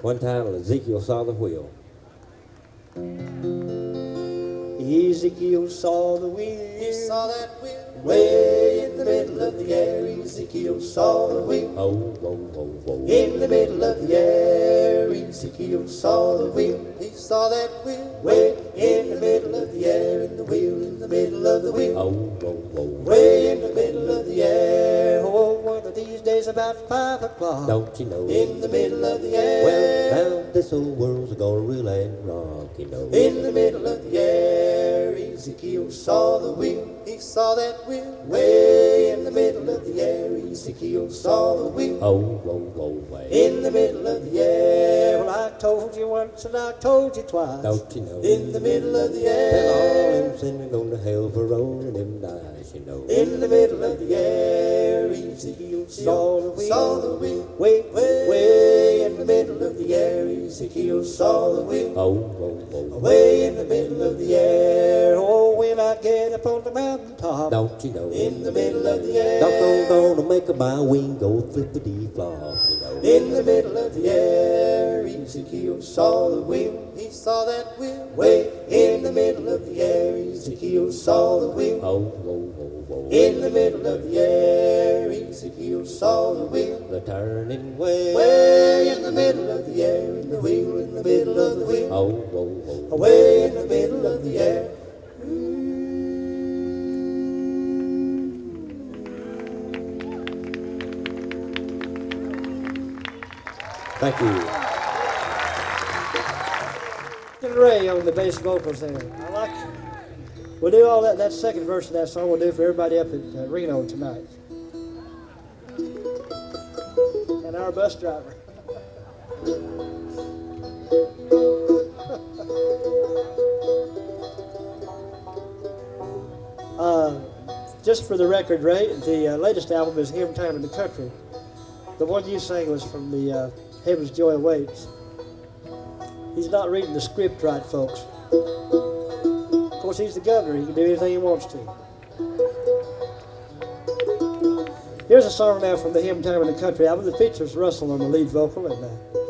One time Ezekiel saw the wheel. Ezekiel saw the wheel. He saw that wheel way in the middle of the air. Ezekiel saw the wheel. Oh, oh, oh, oh. In the middle of the air, Ezekiel saw the wheel. He saw that wheel way in the middle of the air. In the wheel, in the middle of the wheel. Oh, oh, oh. Way in the middle of the air. Oh, one of these days about 5 o'clock. Don't you know? In the middle of the air. Well, now this old world's gonna reel and rock, you know. In the middle of the air, Ezekiel saw the wheel. He saw that wheel way in the middle of the air. Ezekiel saw the wheel. Oh, oh, oh, way. In the middle of the air. Well, I told you once and I told you twice. Don't you know? In the middle of the Tell all air. them sinners going to hell for rolling them dice, you know. In the middle of the air, Ezekiel saw the wheel. Saw the wheel. Way in the middle of the air. Ezekiel saw the wheel. Oh, oh, oh. Way in the middle of the air. Oh, when I get up on the mountaintop. Don't you know? In the middle of the air. Gonna make a my wing go flippity flop, you know. In the middle of the air, Ezekiel saw the wheel. He saw that wheel way in the middle of the air. Ezekiel saw the wheel. Oh, oh, oh, oh. In the middle of the air, Ezekiel saw the wheel. The turning way. Way in the middle of the air, in the wheel, in the middle of the wheel. Oh, oh, oh. Way in the middle of the air. Thank you. Ray on the bass vocals there. I like it. We'll do all that second verse of that song we'll do for everybody up at Reno tonight. And our bus driver. Just for the record, Ray, the latest album is Hymn Time in the Country. The one you sang was from the Heaven's Joy Awaits. He's not reading the script right, folks. Of course, he's the governor. He can do anything he wants to. Here's a song now from the Hymn Time in the Country album that features Russell on the lead vocal, and